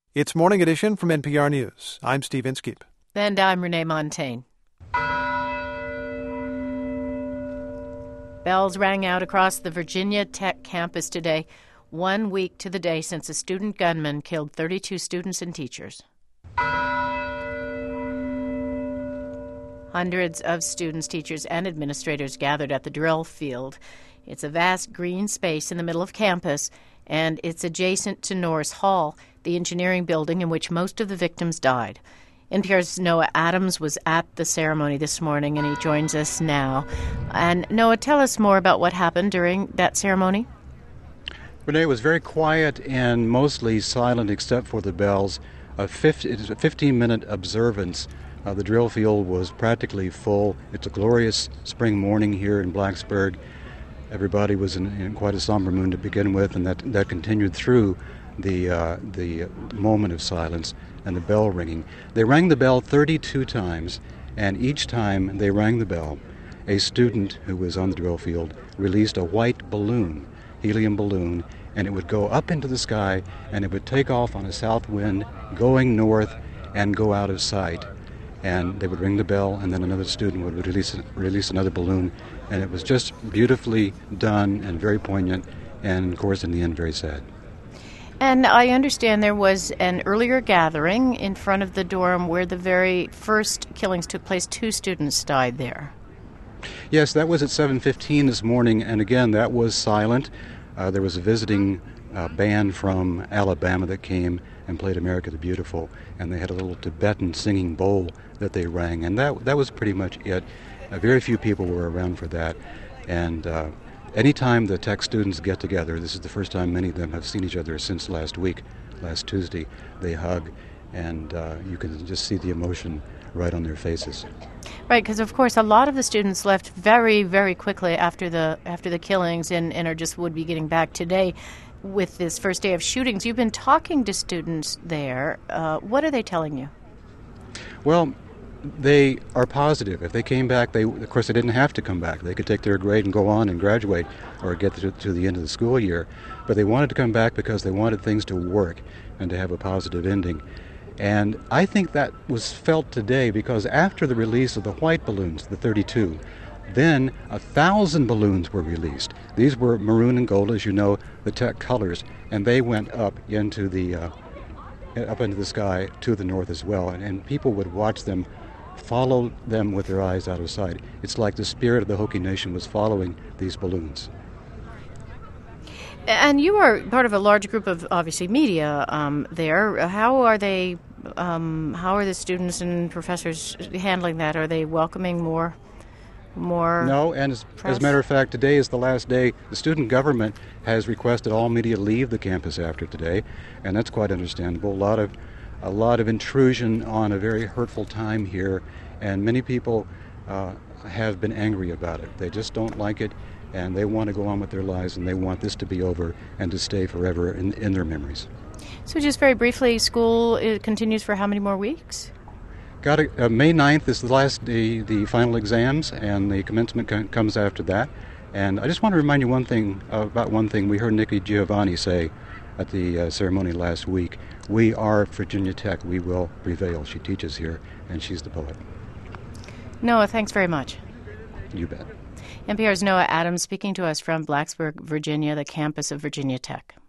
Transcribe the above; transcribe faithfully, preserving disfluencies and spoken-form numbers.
It's Morning Edition from N P R News. I'm Steve Inskeep. And I'm Renee Montaigne. Bells rang out across the Virginia Tech campus today, one week to the day since a student gunman killed thirty-two students and teachers. Hundreds of students, teachers, and administrators gathered at the drill field. It's a vast green space in the middle of campus, and it's adjacent to Norris Hall, the engineering building in which most of the victims died. N P R's Noah Adams was at the ceremony this morning, and he joins us now. And Noah, tell us more about what happened during that ceremony. Renee, it was very quiet and mostly silent except for the bells. A fifteen-minute observance. Uh, the drill field was practically full. It's a glorious spring morning here in Blacksburg. Everybody was in, in quite a somber mood to begin with, and that, that continued through the uh, the moment of silence and the bell ringing. They rang the bell thirty-two times, and each time they rang the bell, a student who was on the drill field released a white balloon, helium balloon, and it would go up into the sky, and it would take off on a south wind, going north, and go out of sight. And they would ring the bell, and then another student would release release another balloon, and it was just beautifully done and very poignant, and of course, in the end, very sad. And I understand there was an earlier gathering in front of the dorm where the very first killings took place. Two students died there. Yes, that was at seven fifteen this morning, and again, that was silent. Uh, there was a visiting uh, band from Alabama that came and played America the Beautiful, and they had a little Tibetan singing bowl that they rang, and that that was pretty much it. Uh, very few people were around for that, and uh, anytime the tech students get together, this is the first time many of them have seen each other since last week, last Tuesday, they hug, and uh, you can just see the emotion right on their faces. Right, because of course a lot of the students left very, very quickly after the after the killings, and, and are just would be getting back today with this first day of shootings. You've been talking to students there. Uh, what are they telling you? Well, they are positive. If they came back, they of course they didn't have to come back. They could take their grade and go on and graduate or get to, to the end of the school year. But they wanted to come back because they wanted things to work and to have a positive ending. And I think that was felt today because after the release of the white balloons, the thirty-two, then a thousand balloons were released. These were maroon and gold, as you know, the tech colors, and they went up into the uh, up into the sky to the north as well. And, and people would watch them, follow them with their eyes out of sight. It's like the spirit of the Hokie Nation was following these balloons. And you are part of a large group of, obviously, media um, there. How are they? Um, how are the students and professors handling that? Are they welcoming more? More no, and as, as a matter of fact, today is the last day. The student government has requested all media leave the campus after today, and that's quite understandable. A lot of a lot of intrusion on a very hurtful time here, and many people uh, have been angry about it. They just don't like it, and they want to go on with their lives, and they want this to be over and to stay forever in, in their memories. So just very briefly, school it continues for how many more weeks? Got it. Uh, May ninth is the last day, the final exams, and the commencement co- comes after that. And I just want to remind you one thing uh, about one thing we heard Nikki Giovanni say at the uh, ceremony last week. We are Virginia Tech. We will prevail. She teaches here, and she's the poet. Noah, thanks very much. You bet. N P R's Noah Adams speaking to us from Blacksburg, Virginia, the campus of Virginia Tech.